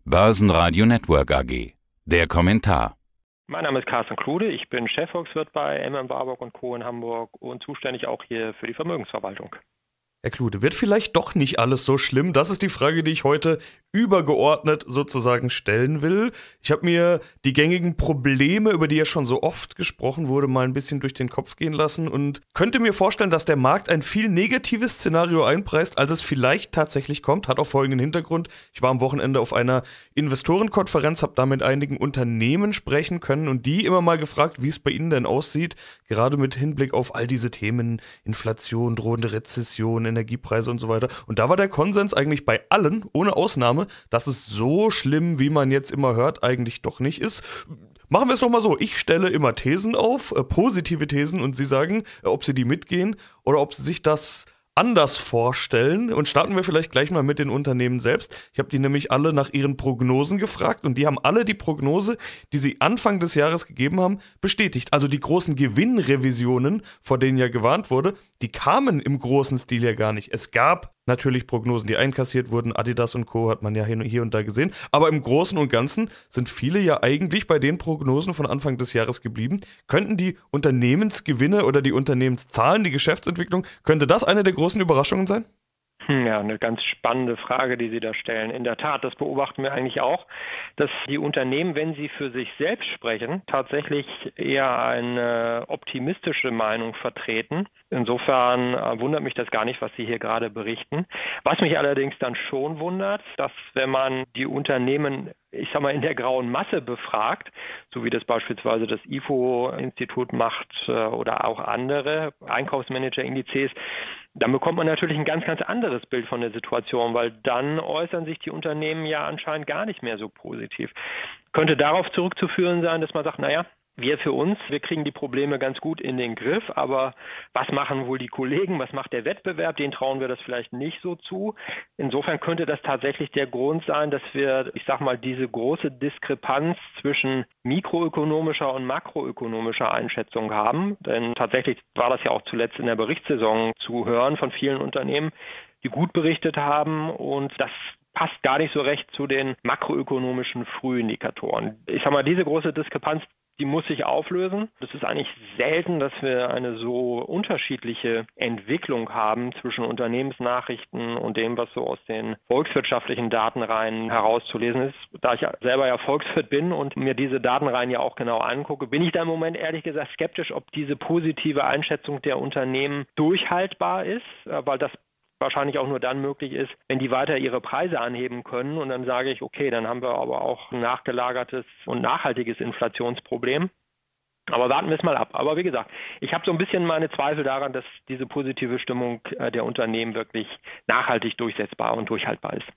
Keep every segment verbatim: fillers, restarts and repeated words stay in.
Börsenradio Network A G. Der Kommentar. Mein Name ist Carsten Klude, ich bin Chefvolkswirt bei M M Warburg und Co. in Hamburg und zuständig auch hier für die Vermögensverwaltung. Herr Klude, wird vielleicht doch nicht alles so schlimm? Das ist die Frage, die ich heute übergeordnet sozusagen stellen will. Ich habe mir die gängigen Probleme, über die ja schon so oft gesprochen wurde, mal ein bisschen durch den Kopf gehen lassen und könnte mir vorstellen, dass der Markt ein viel negatives Szenario einpreist, als es vielleicht tatsächlich kommt. Hat auch folgenden Hintergrund. Ich war am Wochenende auf einer Investorenkonferenz, habe da mit einigen Unternehmen sprechen können und die immer mal gefragt, wie es bei ihnen denn aussieht, gerade mit Hinblick auf all diese Themen, Inflation, drohende Rezession, Energiepreise und so weiter. Und da war der Konsens eigentlich bei allen, ohne Ausnahme, dass es so schlimm, wie man jetzt immer hört, eigentlich doch nicht ist. Machen wir es doch mal so. Ich stelle immer Thesen auf, äh, positive Thesen, und Sie sagen, äh, ob Sie die mitgehen oder ob Sie sich das anders vorstellen. Und starten wir vielleicht gleich mal mit den Unternehmen selbst. Ich habe die nämlich alle nach ihren Prognosen gefragt und die haben alle die Prognose, die sie Anfang des Jahres gegeben haben, bestätigt. Also die großen Gewinnrevisionen, vor denen ja gewarnt wurde, die kamen im großen Stil ja gar nicht. Es gab natürlich Prognosen, die einkassiert wurden. Adidas und Co. hat man ja hier und da gesehen. Aber im Großen und Ganzen sind viele ja eigentlich bei den Prognosen von Anfang des Jahres geblieben. Könnten die Unternehmensgewinne oder die Unternehmenszahlen, die Geschäftsentwicklung, könnte das eine der großen Überraschungen sein? Ja, eine ganz spannende Frage, die Sie da stellen. In der Tat, das beobachten wir eigentlich auch, dass die Unternehmen, wenn sie für sich selbst sprechen, tatsächlich eher eine optimistische Meinung vertreten. Insofern äh, wundert mich das gar nicht, was Sie hier gerade berichten. Was mich allerdings dann schon wundert, dass wenn man die Unternehmen, ich sag mal, in der grauen Masse befragt, so wie das beispielsweise das I F O-Institut macht äh, oder auch andere Einkaufsmanager-Indizes, dann bekommt man natürlich ein ganz, ganz anderes Bild von der Situation, weil dann äußern sich die Unternehmen ja anscheinend gar nicht mehr so positiv. Könnte darauf zurückzuführen sein, dass man sagt, naja, wir für uns, wir kriegen die Probleme ganz gut in den Griff, aber was machen wohl die Kollegen, was macht der Wettbewerb, denen trauen wir das vielleicht nicht so zu. Insofern könnte das tatsächlich der Grund sein, dass wir, ich sag mal, diese große Diskrepanz zwischen mikroökonomischer und makroökonomischer Einschätzung haben. Denn tatsächlich war das ja auch zuletzt in der Berichtssaison zu hören von vielen Unternehmen, die gut berichtet haben, und das passt gar nicht so recht zu den makroökonomischen Frühindikatoren. Ich sag mal, diese große Diskrepanz, die muss sich auflösen. Es ist eigentlich selten, dass wir eine so unterschiedliche Entwicklung haben zwischen Unternehmensnachrichten und dem, was so aus den volkswirtschaftlichen Datenreihen herauszulesen ist. Da ich selber ja Volkswirt bin und mir diese Datenreihen ja auch genau angucke, bin ich da im Moment ehrlich gesagt skeptisch, ob diese positive Einschätzung der Unternehmen durchhaltbar ist, weil das wahrscheinlich auch nur dann möglich ist, wenn die weiter ihre Preise anheben können. Und dann sage ich, okay, dann haben wir aber auch ein nachgelagertes und nachhaltiges Inflationsproblem. Aber warten wir es mal ab. Aber wie gesagt, ich habe so ein bisschen meine Zweifel daran, dass diese positive Stimmung der Unternehmen wirklich nachhaltig durchsetzbar und durchhaltbar ist.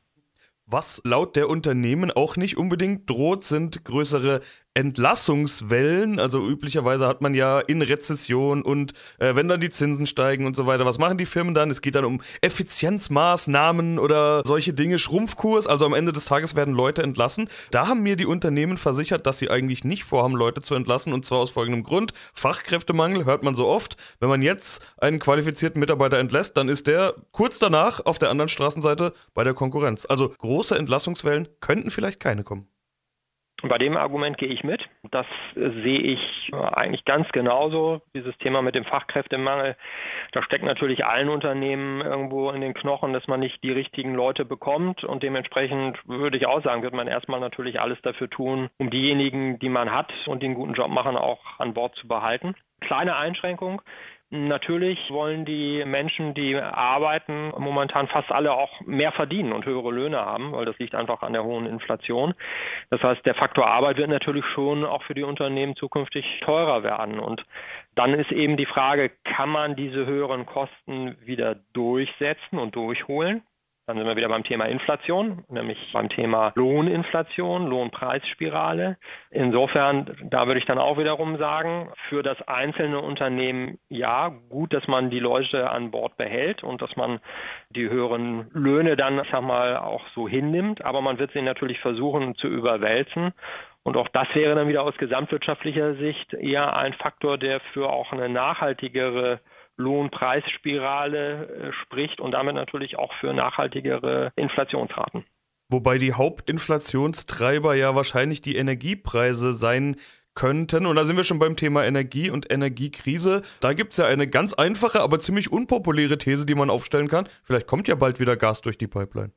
Was laut der Unternehmen auch nicht unbedingt droht, sind größere Entlassungswellen. Also üblicherweise hat man ja in Rezession und äh, wenn dann die Zinsen steigen und so weiter, was machen die Firmen dann? Es geht dann um Effizienzmaßnahmen oder solche Dinge, Schrumpfkurs, also am Ende des Tages werden Leute entlassen. Da haben mir die Unternehmen versichert, dass sie eigentlich nicht vorhaben, Leute zu entlassen, und zwar aus folgendem Grund: Fachkräftemangel hört man so oft. Wenn man jetzt einen qualifizierten Mitarbeiter entlässt, dann ist der kurz danach auf der anderen Straßenseite bei der Konkurrenz. Also große Entlassungswellen könnten vielleicht keine kommen. Bei dem Argument gehe ich mit. Das sehe ich eigentlich ganz genauso. Dieses Thema mit dem Fachkräftemangel, da steckt natürlich allen Unternehmen irgendwo in den Knochen, dass man nicht die richtigen Leute bekommt. Und dementsprechend würde ich auch sagen, wird man erstmal natürlich alles dafür tun, um diejenigen, die man hat und die einen guten Job machen, auch an Bord zu behalten. Kleine Einschränkung. Natürlich wollen die Menschen, die arbeiten, momentan fast alle auch mehr verdienen und höhere Löhne haben, weil das liegt einfach an der hohen Inflation. Das heißt, der Faktor Arbeit wird natürlich schon auch für die Unternehmen zukünftig teurer werden. Und dann ist eben die Frage, kann man diese höheren Kosten wieder durchsetzen und durchholen? Dann sind wir wieder beim Thema Inflation, nämlich beim Thema Lohninflation, Lohnpreisspirale. Insofern, da würde ich dann auch wiederum sagen, für das einzelne Unternehmen ja, gut, dass man die Leute an Bord behält und dass man die höheren Löhne dann, ich sag mal, auch so hinnimmt. Aber man wird sie natürlich versuchen zu überwälzen. Und auch das wäre dann wieder aus gesamtwirtschaftlicher Sicht eher ein Faktor, der für auch eine nachhaltigere Lohnpreisspirale äh, spricht und damit natürlich auch für nachhaltigere Inflationsraten. Wobei die Hauptinflationstreiber ja wahrscheinlich die Energiepreise sein könnten. Und da sind wir schon beim Thema Energie und Energiekrise. Da gibt es ja eine ganz einfache, aber ziemlich unpopuläre These, die man aufstellen kann. Vielleicht kommt ja bald wieder Gas durch die Pipeline.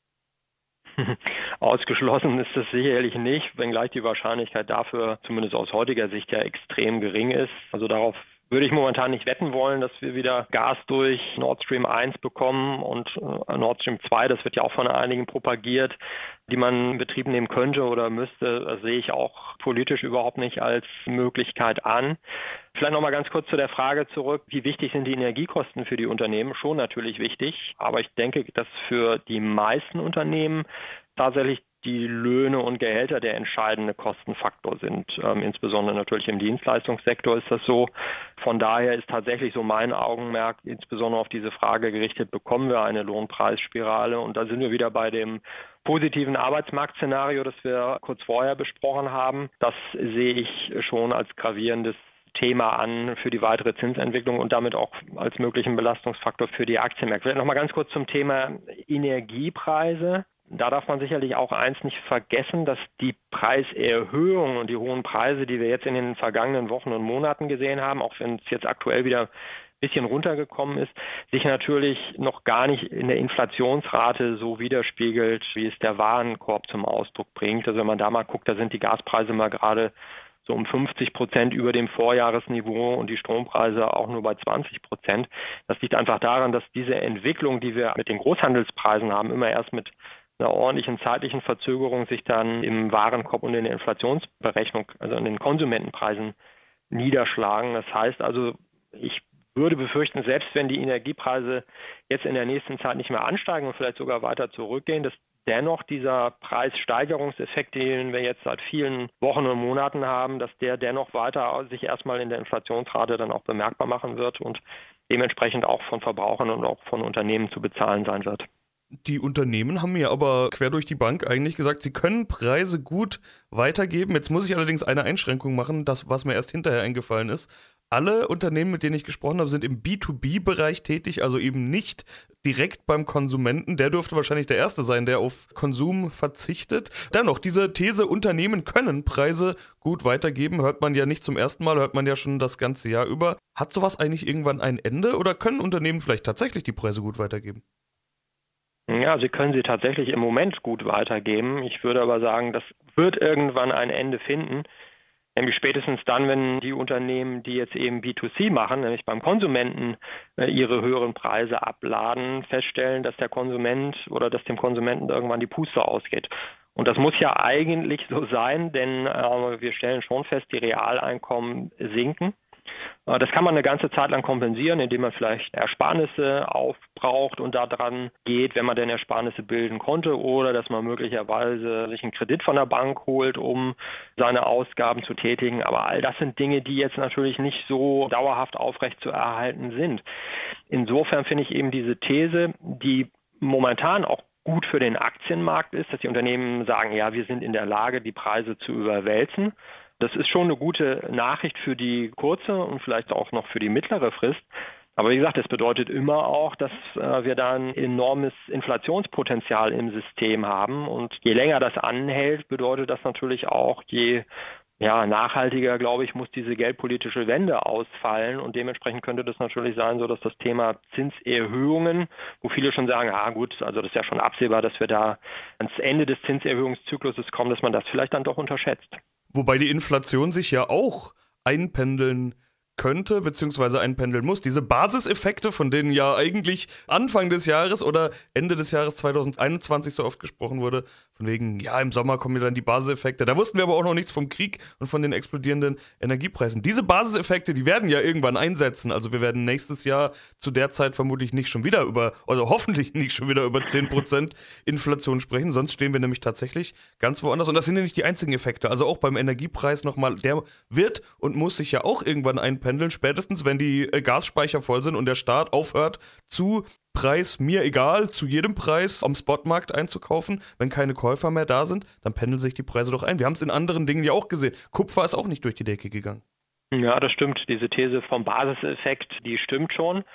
Ausgeschlossen ist das sicherlich nicht, wenngleich die Wahrscheinlichkeit dafür zumindest aus heutiger Sicht ja extrem gering ist. Also darauf würde ich momentan nicht wetten wollen, dass wir wieder Gas durch Nord Stream eins bekommen und Nord Stream zwei, das wird ja auch von einigen propagiert, die man in Betrieb nehmen könnte oder müsste. Das sehe ich auch politisch überhaupt nicht als Möglichkeit an. Vielleicht noch mal ganz kurz zu der Frage zurück, wie wichtig sind die Energiekosten für die Unternehmen? Schon natürlich wichtig, aber ich denke, dass für die meisten Unternehmen tatsächlich die Löhne und Gehälter der entscheidende Kostenfaktor sind. Ähm, insbesondere natürlich im Dienstleistungssektor ist das so. Von daher ist tatsächlich so mein Augenmerk insbesondere auf diese Frage gerichtet, bekommen wir eine Lohnpreisspirale? Und da sind wir wieder bei dem positiven Arbeitsmarktszenario, das wir kurz vorher besprochen haben. Das sehe ich schon als gravierendes Thema an für die weitere Zinsentwicklung und damit auch als möglichen Belastungsfaktor für die Aktienmärkte. Vielleicht noch mal ganz kurz zum Thema Energiepreise. Da darf man sicherlich auch eins nicht vergessen, dass die Preiserhöhungen und die hohen Preise, die wir jetzt in den vergangenen Wochen und Monaten gesehen haben, auch wenn es jetzt aktuell wieder ein bisschen runtergekommen ist, sich natürlich noch gar nicht in der Inflationsrate so widerspiegelt, wie es der Warenkorb zum Ausdruck bringt. Also wenn man da mal guckt, da sind die Gaspreise mal gerade so um fünfzig Prozent über dem Vorjahresniveau und die Strompreise auch nur bei zwanzig Prozent. Das liegt einfach daran, dass diese Entwicklung, die wir mit den Großhandelspreisen haben, immer erst mit einer ordentlichen zeitlichen Verzögerung sich dann im Warenkorb und in der Inflationsberechnung, also in den Konsumentenpreisen niederschlagen. Das heißt also, ich würde befürchten, selbst wenn die Energiepreise jetzt in der nächsten Zeit nicht mehr ansteigen und vielleicht sogar weiter zurückgehen, dass dennoch dieser Preissteigerungseffekt, den wir jetzt seit vielen Wochen und Monaten haben, dass der dennoch weiter sich erstmal in der Inflationsrate dann auch bemerkbar machen wird und dementsprechend auch von Verbrauchern und auch von Unternehmen zu bezahlen sein wird. Die Unternehmen haben mir aber quer durch die Bank eigentlich gesagt, sie können Preise gut weitergeben. Jetzt muss ich allerdings eine Einschränkung machen, das, was mir erst hinterher eingefallen ist. Alle Unternehmen, mit denen ich gesprochen habe, sind im B zwei B-Bereich tätig, also eben nicht direkt beim Konsumenten. Der dürfte wahrscheinlich der Erste sein, der auf Konsum verzichtet. Dennoch, diese These, Unternehmen können Preise gut weitergeben, hört man ja nicht zum ersten Mal, hört man ja schon das ganze Jahr über. Hat sowas eigentlich irgendwann ein Ende oder können Unternehmen vielleicht tatsächlich die Preise gut weitergeben? Ja, sie können sie tatsächlich im Moment gut weitergeben. Ich würde aber sagen, das wird irgendwann ein Ende finden. Nämlich spätestens dann, wenn die Unternehmen, die jetzt eben B zwei C machen, nämlich beim Konsumenten äh, ihre höheren Preise abladen, feststellen, dass der Konsument oder dass dem Konsumenten irgendwann die Puste ausgeht. Und das muss ja eigentlich so sein, denn äh, wir stellen schon fest, die Realeinkommen sinken. Das kann man eine ganze Zeit lang kompensieren, indem man vielleicht Ersparnisse aufbraucht und daran geht, wenn man denn Ersparnisse bilden konnte, oder dass man möglicherweise sich einen Kredit von der Bank holt, um seine Ausgaben zu tätigen. Aber all das sind Dinge, die jetzt natürlich nicht so dauerhaft aufrecht zu erhalten sind. Insofern finde ich eben diese These, die momentan auch gut für den Aktienmarkt ist, dass die Unternehmen sagen, ja, wir sind in der Lage, die Preise zu überwälzen. Das ist schon eine gute Nachricht für die kurze und vielleicht auch noch für die mittlere Frist. Aber wie gesagt, das bedeutet immer auch, dass äh, wir da ein enormes Inflationspotenzial im System haben. Und je länger das anhält, bedeutet das natürlich auch, je ja, nachhaltiger, glaube ich, muss diese geldpolitische Wende ausfallen. Und dementsprechend könnte das natürlich sein, so dass das Thema Zinserhöhungen, wo viele schon sagen, ah gut, also das ist ja schon absehbar, dass wir da ans Ende des Zinserhöhungszykluses kommen, dass man das vielleicht dann doch unterschätzt. Wobei die Inflation sich ja auch einpendeln könnte, beziehungsweise einpendeln muss. Diese Basiseffekte, von denen ja eigentlich Anfang des Jahres oder Ende des Jahres zwanzig einundzwanzig so oft gesprochen wurde, von wegen, ja, im Sommer kommen ja dann die Basiseffekte. Da wussten wir aber auch noch nichts vom Krieg und von den explodierenden Energiepreisen. Diese Basiseffekte, die werden ja irgendwann einsetzen. Also wir werden nächstes Jahr zu der Zeit vermutlich nicht schon wieder über, also hoffentlich nicht schon wieder über zehn Prozent Inflation sprechen, sonst stehen wir nämlich tatsächlich ganz woanders. Und das sind ja nicht die einzigen Effekte. Also auch beim Energiepreis nochmal, der wird und muss sich ja auch irgendwann einpendeln, spätestens wenn die Gasspeicher voll sind und der Staat aufhört, zu Preis mir egal, zu jedem Preis am Spotmarkt einzukaufen. Wenn keine Käufer mehr da sind, dann pendeln sich die Preise doch ein. Wir haben es in anderen Dingen ja auch gesehen. Kupfer ist auch nicht durch die Decke gegangen. Ja, das stimmt. Diese These vom Basiseffekt, die stimmt schon.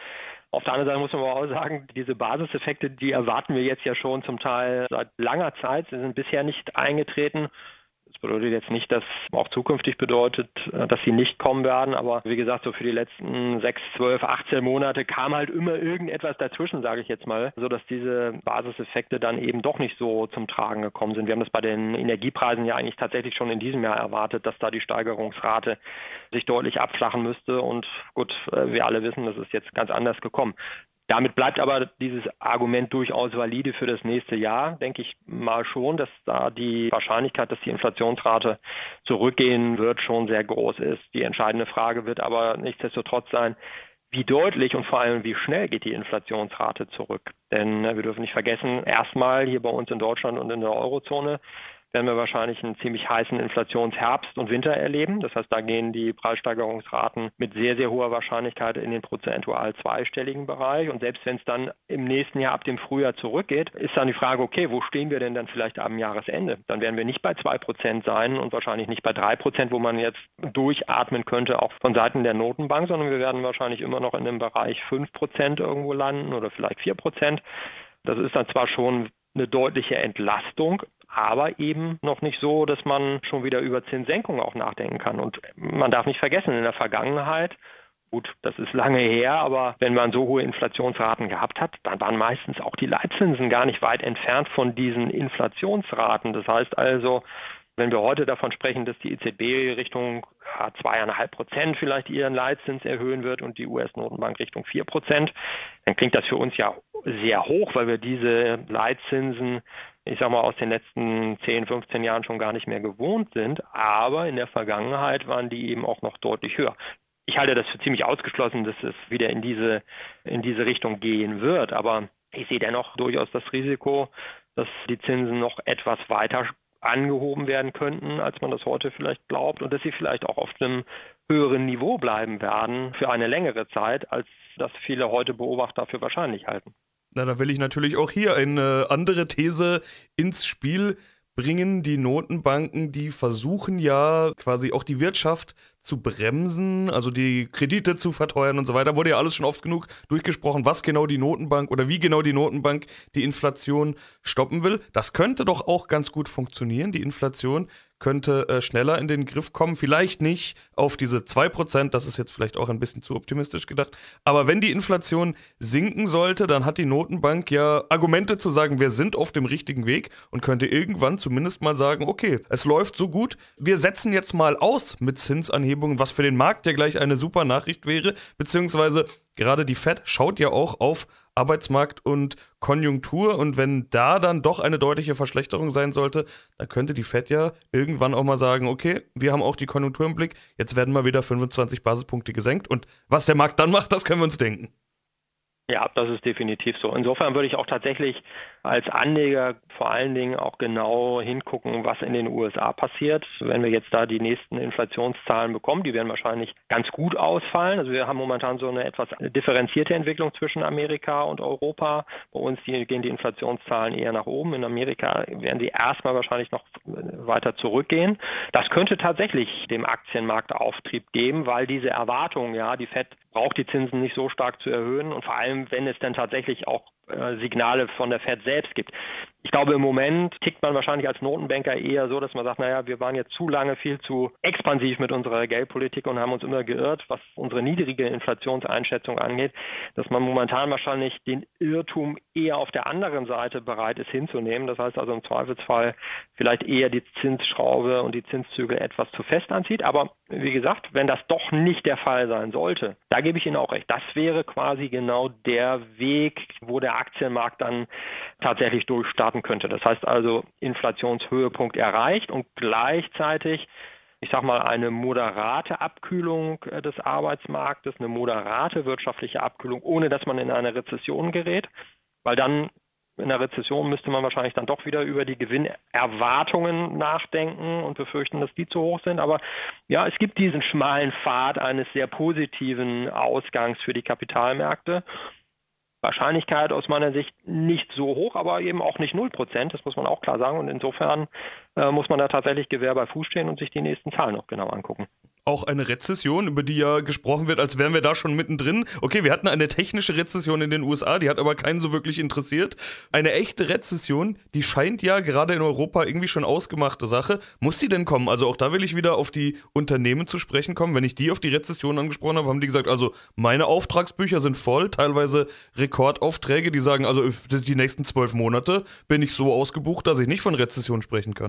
Auf der anderen Seite muss man aber auch sagen, diese Basiseffekte, die erwarten wir jetzt ja schon zum Teil seit langer Zeit. Sie sind bisher nicht eingetreten. Das bedeutet jetzt nicht, dass auch zukünftig bedeutet, dass sie nicht kommen werden. Aber wie gesagt, so für die letzten sechs, zwölf, achtzehn Monate kam halt immer irgendetwas dazwischen, sage ich jetzt mal, sodass diese Basiseffekte dann eben doch nicht so zum Tragen gekommen sind. Wir haben das bei den Energiepreisen ja eigentlich tatsächlich schon in diesem Jahr erwartet, dass da die Steigerungsrate sich deutlich abflachen müsste. Und gut, wir alle wissen, das ist jetzt ganz anders gekommen. Damit bleibt aber dieses Argument durchaus valide für das nächste Jahr, denke ich mal schon, dass da die Wahrscheinlichkeit, dass die Inflationsrate zurückgehen wird, schon sehr groß ist. Die entscheidende Frage wird aber nichtsdestotrotz sein, wie deutlich und vor allem wie schnell geht die Inflationsrate zurück. Denn wir dürfen nicht vergessen, erstmal hier bei uns in Deutschland und in der Eurozone werden wir wahrscheinlich einen ziemlich heißen Inflationsherbst und Winter erleben. Das heißt, da gehen die Preissteigerungsraten mit sehr, sehr hoher Wahrscheinlichkeit in den prozentual zweistelligen Bereich. Und selbst wenn es dann im nächsten Jahr ab dem Frühjahr zurückgeht, ist dann die Frage, okay, wo stehen wir denn dann vielleicht am Jahresende? Dann werden wir nicht bei zwei Prozent sein und wahrscheinlich nicht bei drei Prozent, wo man jetzt durchatmen könnte, auch von Seiten der Notenbank, sondern wir werden wahrscheinlich immer noch in dem Bereich fünf Prozent irgendwo landen oder vielleicht vier Prozent. Das ist dann zwar schon eine deutliche Entlastung, aber eben noch nicht so, dass man schon wieder über Zinssenkungen auch nachdenken kann. Und man darf nicht vergessen, in der Vergangenheit, gut, das ist lange her, aber wenn man so hohe Inflationsraten gehabt hat, dann waren meistens auch die Leitzinsen gar nicht weit entfernt von diesen Inflationsraten. Das heißt also, wenn wir heute davon sprechen, dass die E Z B Richtung ja, zwei Komma fünf Prozent vielleicht ihren Leitzins erhöhen wird und die U S-Notenbank Richtung vier Prozent, dann klingt das für uns ja sehr hoch, weil wir diese Leitzinsen, ich sag mal, aus den letzten zehn, fünfzehn Jahren schon gar nicht mehr gewohnt sind. Aber in der Vergangenheit waren die eben auch noch deutlich höher. Ich halte das für ziemlich ausgeschlossen, dass es wieder in diese, in diese Richtung gehen wird. Aber ich sehe dennoch durchaus das Risiko, dass die Zinsen noch etwas weiter angehoben werden könnten, als man das heute vielleicht glaubt, und dass sie vielleicht auch auf einem höheren Niveau bleiben werden für eine längere Zeit, als das viele heute Beobachter für wahrscheinlich halten. Na, da will ich natürlich auch hier eine andere These ins Spiel bringen. Die Notenbanken, die versuchen ja quasi auch die Wirtschaft zu bremsen, also die Kredite zu verteuern und so weiter. Wurde ja alles schon oft genug durchgesprochen, was genau die Notenbank oder wie genau die Notenbank die Inflation stoppen will. Das könnte doch auch ganz gut funktionieren. Die Inflation könnte äh, schneller in den Griff kommen. Vielleicht nicht auf diese zwei Prozent, das ist jetzt vielleicht auch ein bisschen zu optimistisch gedacht. Aber wenn die Inflation sinken sollte, dann hat die Notenbank ja Argumente zu sagen, wir sind auf dem richtigen Weg und könnte irgendwann zumindest mal sagen, okay, es läuft so gut, wir setzen jetzt mal aus mit Zinsanhebungen, was für den Markt ja gleich eine super Nachricht wäre, beziehungsweise gerade die Fed schaut ja auch auf Arbeitsmarkt und Konjunktur, und wenn da dann doch eine deutliche Verschlechterung sein sollte, dann könnte die Fed ja irgendwann auch mal sagen, okay, wir haben auch die Konjunktur im Blick, jetzt werden mal wieder fünfundzwanzig Basispunkte gesenkt, und was der Markt dann macht, das können wir uns denken. Ja, das ist definitiv so. Insofern würde ich auch tatsächlich als Anleger vor allen Dingen auch genau hingucken, was in den U S A passiert. Wenn wir jetzt da die nächsten Inflationszahlen bekommen, die werden wahrscheinlich ganz gut ausfallen. Also wir haben momentan so eine etwas differenzierte Entwicklung zwischen Amerika und Europa. Bei uns gehen die Inflationszahlen eher nach oben. In Amerika werden sie erstmal wahrscheinlich noch weiter zurückgehen. Das könnte tatsächlich dem Aktienmarkt Auftrieb geben, weil diese Erwartung, ja, die Fed braucht die Zinsen nicht so stark zu erhöhen, und vor allem, wenn es dann tatsächlich auch äh, Signale von der Fed selbst gibt. Ich glaube, im Moment tickt man wahrscheinlich als Notenbanker eher so, dass man sagt, naja, wir waren jetzt zu lange viel zu expansiv mit unserer Geldpolitik und haben uns immer geirrt, was unsere niedrige Inflationseinschätzung angeht, dass man momentan wahrscheinlich den Irrtum eher auf der anderen Seite bereit ist hinzunehmen. Das heißt also im Zweifelsfall vielleicht eher die Zinsschraube und die Zinszügel etwas zu fest anzieht. Aber wie gesagt, wenn das doch nicht der Fall sein sollte, da gebe ich Ihnen auch recht. Das wäre quasi genau der Weg, wo der Aktienmarkt dann tatsächlich durchstarten könnte. Das heißt also Inflationshöhepunkt erreicht und gleichzeitig, ich sage mal, eine moderate Abkühlung des Arbeitsmarktes, eine moderate wirtschaftliche Abkühlung, ohne dass man in eine Rezession gerät, weil dann in der Rezession müsste man wahrscheinlich dann doch wieder über die Gewinnerwartungen nachdenken und befürchten, dass die zu hoch sind. Aber ja, es gibt diesen schmalen Pfad eines sehr positiven Ausgangs für die Kapitalmärkte. Wahrscheinlichkeit aus meiner Sicht nicht so hoch, aber eben auch nicht null Prozent, das muss man auch klar sagen. Und insofern äh, muss man da tatsächlich Gewehr bei Fuß stehen und sich die nächsten Zahlen noch genau angucken. auch eine Rezession, über die ja gesprochen wird, als wären wir da schon mittendrin. Okay, wir hatten eine technische Rezession in den U S A, die hat aber keinen so wirklich interessiert. Eine echte Rezession, die scheint ja gerade in Europa irgendwie schon ausgemachte Sache. Muss die denn kommen? Also auch da will ich wieder auf die Unternehmen zu sprechen kommen. Wenn ich die auf die Rezession angesprochen habe, haben die gesagt, also meine Auftragsbücher sind voll, teilweise Rekordaufträge, die sagen, also die nächsten zwölf Monate bin ich so ausgebucht, dass ich nicht von Rezession sprechen kann.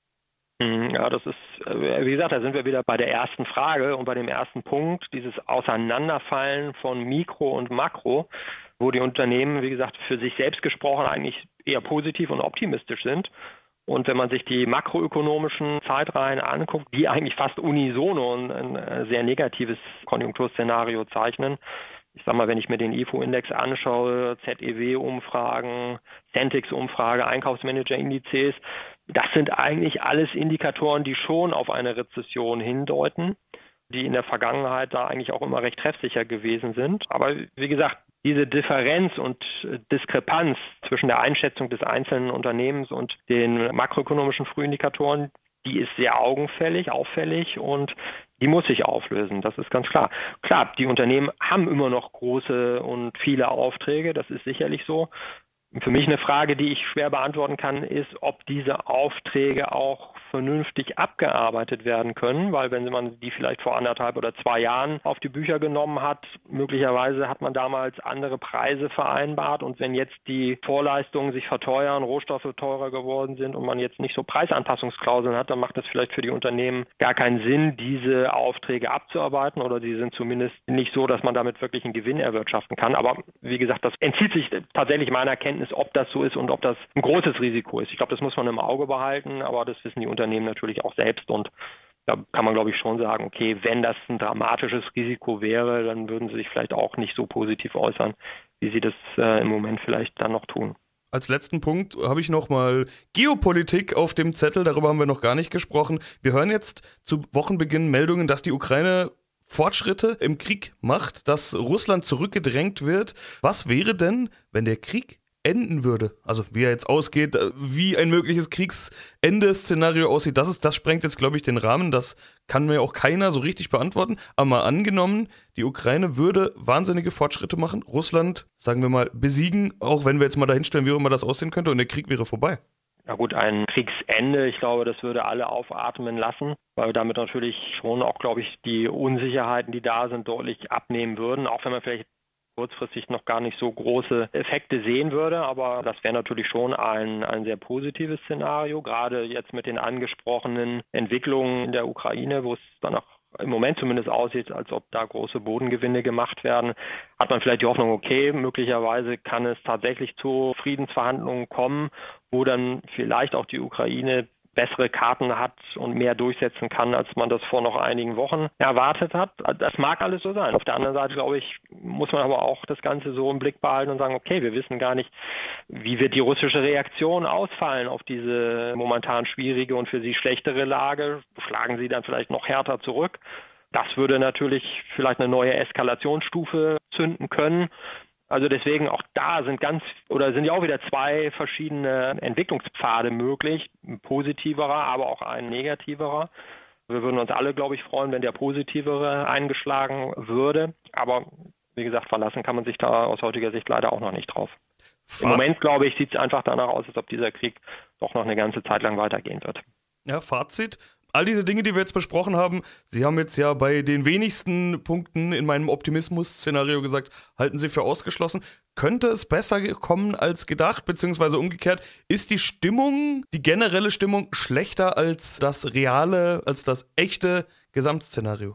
Ja, das ist, wie gesagt, da sind wir wieder bei der ersten Frage und bei dem ersten Punkt, dieses Auseinanderfallen von Mikro und Makro, wo die Unternehmen, wie gesagt, für sich selbst gesprochen eigentlich eher positiv und optimistisch sind. Und wenn man sich die makroökonomischen Zeitreihen anguckt, die eigentlich fast unisono ein sehr negatives Konjunkturszenario zeichnen. Ich sag mal, wenn ich mir den I F O-Index anschaue, Z E W-Umfragen, Centix-Umfrage, Einkaufsmanager-Indizes, das sind eigentlich alles Indikatoren, die schon auf eine Rezession hindeuten, die in der Vergangenheit da eigentlich auch immer recht treffsicher gewesen sind. Aber wie gesagt, diese Differenz und Diskrepanz zwischen der Einschätzung des einzelnen Unternehmens und den makroökonomischen Frühindikatoren, die ist sehr augenfällig, auffällig und die muss sich auflösen, das ist ganz klar. Klar, die Unternehmen haben immer noch große und viele Aufträge, das ist sicherlich so. Für mich eine Frage, die ich schwer beantworten kann, ist, ob diese Aufträge auch vernünftig abgearbeitet werden können, weil wenn man die vielleicht vor anderthalb oder zwei Jahren auf die Bücher genommen hat, möglicherweise hat man damals andere Preise vereinbart und wenn jetzt die Vorleistungen sich verteuern, Rohstoffe teurer geworden sind und man jetzt nicht so Preisanpassungsklauseln hat, dann macht es vielleicht für die Unternehmen gar keinen Sinn, diese Aufträge abzuarbeiten oder sie sind zumindest nicht so, dass man damit wirklich einen Gewinn erwirtschaften kann. Aber wie gesagt, das entzieht sich tatsächlich meiner Kenntnis, ob das so ist und ob das ein großes Risiko ist. Ich glaube, das muss man im Auge behalten, aber das wissen die Unternehmen natürlich auch selbst und da kann man, glaube ich, schon sagen, okay, wenn das ein dramatisches Risiko wäre, dann würden sie sich vielleicht auch nicht so positiv äußern, wie sie das äh, im Moment vielleicht dann noch tun. Als letzten Punkt habe ich noch mal Geopolitik auf dem Zettel, darüber haben wir noch gar nicht gesprochen. Wir hören jetzt zu Wochenbeginn Meldungen, dass die Ukraine Fortschritte im Krieg macht, dass Russland zurückgedrängt wird. Was wäre denn, wenn der Krieg enden würde, also wie er jetzt ausgeht, wie ein mögliches Kriegsende-Szenario aussieht, das ist, das sprengt jetzt, glaube ich, den Rahmen, das kann mir auch keiner so richtig beantworten, aber mal angenommen, die Ukraine würde wahnsinnige Fortschritte machen, Russland, sagen wir mal, besiegen, auch wenn wir jetzt mal dahinstellen, wie auch immer das aussehen könnte und der Krieg wäre vorbei. Na gut, ein Kriegsende, ich glaube, das würde alle aufatmen lassen, weil damit natürlich schon auch, glaube ich, die Unsicherheiten, die da sind, deutlich abnehmen würden, auch wenn man vielleicht kurzfristig noch gar nicht so große Effekte sehen würde, aber das wäre natürlich schon ein, ein sehr positives Szenario, gerade jetzt mit den angesprochenen Entwicklungen in der Ukraine, wo es dann auch im Moment zumindest aussieht, als ob da große Bodengewinne gemacht werden, hat man vielleicht die Hoffnung, okay, möglicherweise kann es tatsächlich zu Friedensverhandlungen kommen, wo dann vielleicht auch die Ukraine bessere Karten hat und mehr durchsetzen kann, als man das vor noch einigen Wochen erwartet hat. Das mag alles so sein. Auf der anderen Seite, glaube ich, muss man aber auch das Ganze so im Blick behalten und sagen, okay, wir wissen gar nicht, wie wird die russische Reaktion ausfallen auf diese momentan schwierige und für sie schlechtere Lage. Schlagen sie dann vielleicht noch härter zurück? Das würde natürlich vielleicht eine neue Eskalationsstufe zünden können. Also deswegen auch da sind ganz oder sind ja auch wieder zwei verschiedene Entwicklungspfade möglich, ein positiverer, aber auch ein negativerer. Wir würden uns alle, glaube ich, freuen, wenn der positivere eingeschlagen würde. Aber wie gesagt, verlassen kann man sich da aus heutiger Sicht leider auch noch nicht drauf. Im Moment, glaube ich, sieht es einfach danach aus, als ob dieser Krieg doch noch eine ganze Zeit lang weitergehen wird. Ja, Fazit. All diese Dinge, die wir jetzt besprochen haben, Sie haben jetzt ja bei den wenigsten Punkten in meinem Optimismus-Szenario gesagt, halten Sie für ausgeschlossen. Könnte es besser kommen als gedacht, beziehungsweise umgekehrt? Ist die Stimmung, die generelle Stimmung schlechter als das reale, als das echte Gesamtszenario?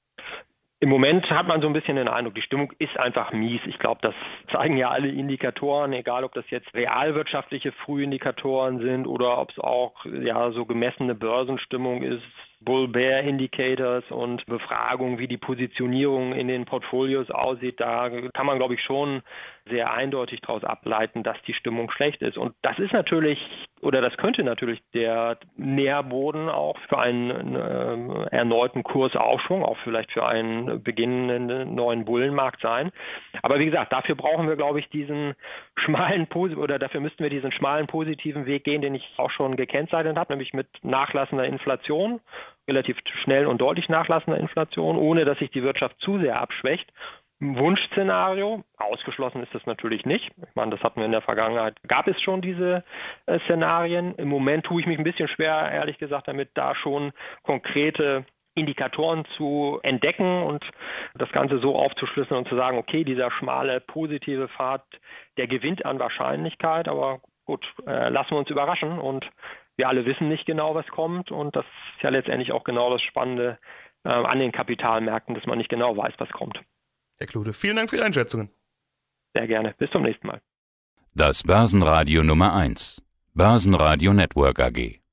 Im Moment hat man so ein bisschen den Eindruck, die Stimmung ist einfach mies. Ich glaube, das zeigen ja alle Indikatoren, egal ob das jetzt realwirtschaftliche Frühindikatoren sind oder ob es auch ja so gemessene Börsenstimmung ist, Bull-Bear-Indicators und Befragungen, wie die Positionierung in den Portfolios aussieht. Da kann man, glaube ich, schon sehr eindeutig daraus ableiten, dass die Stimmung schlecht ist. Und das ist natürlich, oder das könnte natürlich der Nährboden auch für einen äh, erneuten Kursaufschwung, auch vielleicht für einen beginnenden neuen Bullenmarkt sein. Aber wie gesagt, dafür brauchen wir, glaube ich, diesen schmalen, oder dafür müssten wir diesen schmalen positiven Weg gehen, den ich auch schon gekennzeichnet habe, nämlich mit nachlassender Inflation relativ schnell und deutlich nachlassender Inflation, ohne dass sich die Wirtschaft zu sehr abschwächt. Ein Wunschszenario, ausgeschlossen ist das natürlich nicht. Ich meine, das hatten wir in der Vergangenheit, gab es schon diese äh, Szenarien. Im Moment tue ich mich ein bisschen schwer, ehrlich gesagt, damit da schon konkrete Indikatoren zu entdecken und das Ganze so aufzuschlüsseln und zu sagen, okay, dieser schmale positive Pfad, der gewinnt an Wahrscheinlichkeit, aber gut, äh, lassen wir uns überraschen und wir alle wissen nicht genau, was kommt und das ist ja letztendlich auch genau das Spannende äh, an den Kapitalmärkten, dass man nicht genau weiß, was kommt. Herr Klude, vielen Dank für die Einschätzungen. Sehr gerne. Bis zum nächsten Mal. Das Börsenradio Nummer eins. Börsenradio Network A G.